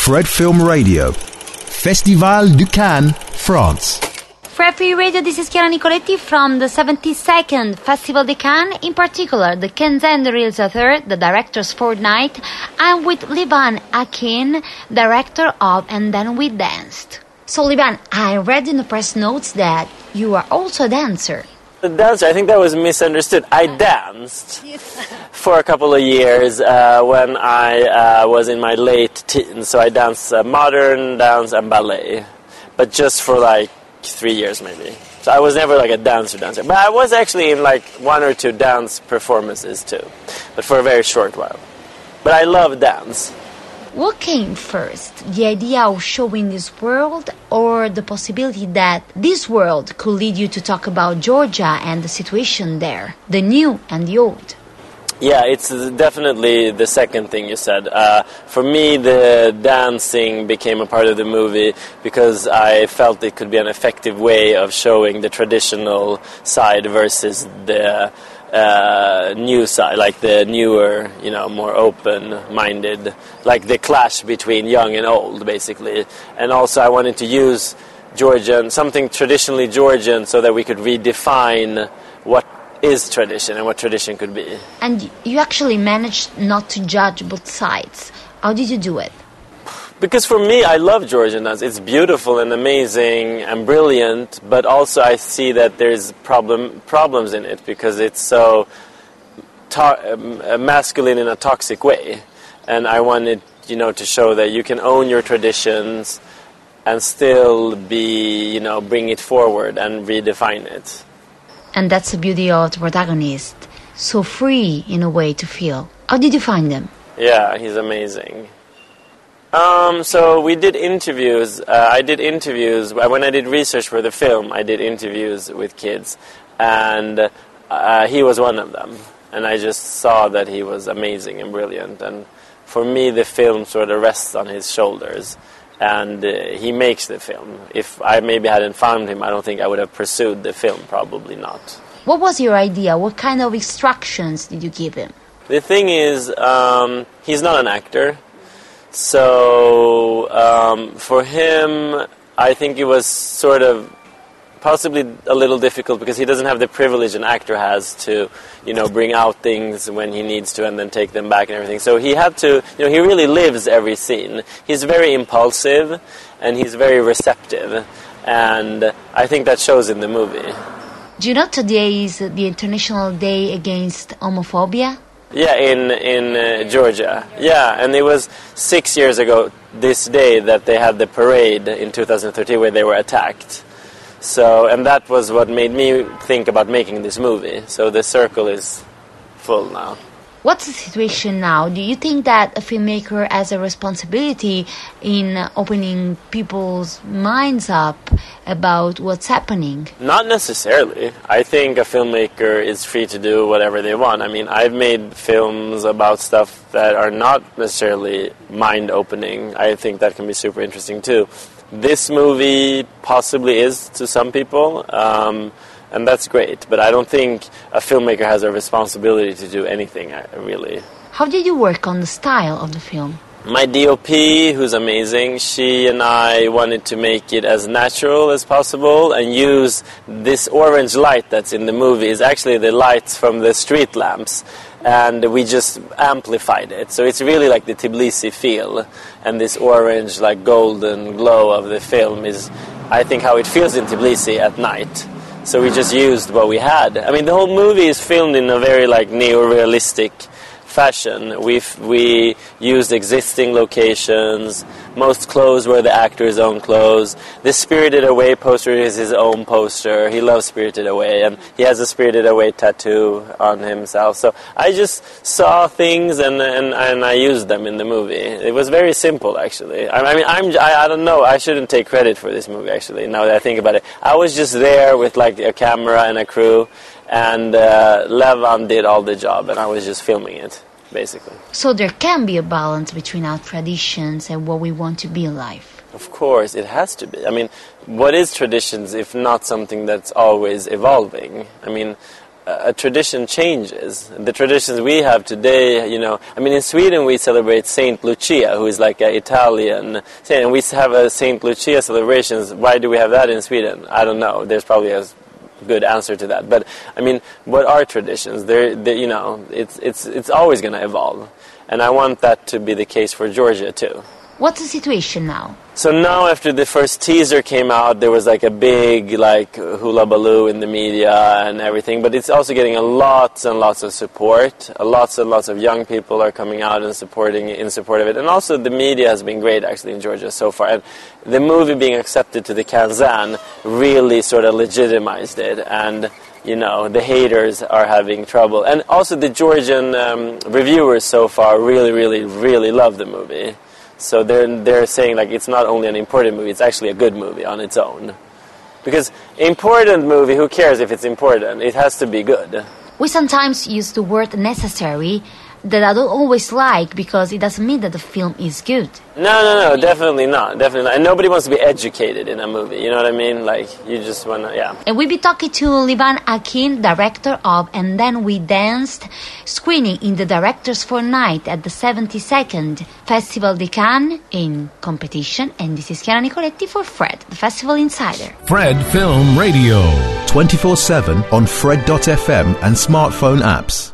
Fred Film Radio. Festival du Cannes, France. Fred Free Radio, this is Chiara Nicoletti from the 72nd Festival de Cannes, in particular the Quinzaine de Réalisateurs, the director's fortnight. I'm with Liban Akin, director of And Then We Danced. So Liban, I read in the press notes that you are also a dancer. A dancer, I think that was misunderstood. I danced for a couple of years when I was in my late teens. So I danced modern dance and ballet, but just for like 3 years maybe. So I was never like a dancer. But I was actually in like 1 or 2 dance performances too, but for a very short while. But I love dance. What came first, the idea of showing this world or the possibility that this world could lead you to talk about Georgia and the situation there, the new and the old? Yeah, it's definitely the second thing you said. For me, the dancing became a part of the movie because I felt it could be an effective way of showing the traditional side versus the new side, like the newer, more open-minded, like the clash between young and old, basically. And also I wanted to use Georgian, something traditionally Georgian, so that we could redefine what is tradition and what tradition could be. And you actually managed not to judge both sides. How did you do it? Because for me, I love Georgian dance. It's beautiful and amazing and brilliant, but also I see that there's problems in it because it's so masculine in a toxic way. And I wanted, to show that you can own your traditions and still be, bring it forward and redefine it. And that's the beauty of the protagonist. So free in a way to feel. How did you find him? Yeah, he's amazing. So we did interviews. I did interviews. When I did research for the film, I did interviews with kids. And he was one of them. And I just saw that he was amazing and brilliant. And for me, the film sort of rests on his shoulders. And he makes the film. If I maybe hadn't found him, I don't think I would have pursued the film. Probably not. What was your idea? What kind of instructions did you give him? The thing is, he's not an actor. So for him, I think it was sort of possibly a little difficult because he doesn't have the privilege an actor has to, bring out things when he needs to and then take them back and everything. So he had to, he really lives every scene. He's very impulsive and he's very receptive. And I think that shows in the movie. Do you know today is the International Day Against Homophobia? Yeah, in Georgia. Yeah, and it was 6 years ago this day that they had the parade in 2013 where they were attacked. So, and that was what made me think about making this movie. So the circle is full now. What's the situation now? Do you think that a filmmaker has a responsibility in opening people's minds up about what's happening? Not necessarily. I think a filmmaker is free to do whatever they want. I mean, I've made films about stuff that are not necessarily mind-opening. I think that can be super interesting too. This movie possibly is to some people. And that's great, but I don't think a filmmaker has a responsibility to do anything, really. How did you work on the style of the film? My DOP, who's amazing, she and I wanted to make it as natural as possible and use this orange light that's in the movie is actually the lights from the street lamps. And we just amplified it. So it's really like the Tbilisi feel. And this orange, like golden glow of the film is, I think, how it feels in Tbilisi at night. So we just used what we had. I mean, the whole movie is filmed in a very like neo-realistic fashion. We used existing locations. Most clothes were the actor's own clothes. The Spirited Away poster is his own poster. He loves Spirited Away, and he has a Spirited Away tattoo on himself. So I just saw things and I used them in the movie. It was very simple, actually. I don't know. I shouldn't take credit for this movie, actually, now that I think about it. I was just there with like a camera and a crew, and Levan did all the job, and I was just filming it, basically. So there can be a balance between our traditions and what we want to be in life. Of course, it has to be. I mean, what is traditions if not something that's always evolving? I mean, a tradition changes. The traditions we have today, in Sweden we celebrate Saint Lucia, who is like an Italian saint, and we have a Saint Lucia celebrations. Why do we have that in Sweden? I don't know. There's probably a good answer to that. But what are traditions? It's always going to evolve, and I want that to be the case for Georgia too. What's the situation now? So now, after the first teaser came out, there was like a big hula baloo in the media and everything. But it's also getting lots and lots of support. Lots and lots of young people are coming out and in support of it. And also the media has been great actually in Georgia so far. And the movie being accepted to the Kazan really sort of legitimized it. And the haters are having trouble. And also the Georgian reviewers so far really, really, really love the movie. So they're saying it's not only an important movie, it's actually a good movie on its own. Because important movie, who cares if it's important? It has to be good. We sometimes use the word necessary that I don't always like because it doesn't mean that the film is good. No, definitely not. And nobody wants to be educated in a movie, you know what I mean? You just want to, yeah. And we'll be talking to Liban Akin, director of And Then We Danced, screening in the Directors Fortnight at the 72nd Festival de Cannes in competition. And this is Chiara Nicoletti for Fred, the Festival Insider. Fred Film Radio. 24/7 on Fred.fm and smartphone apps.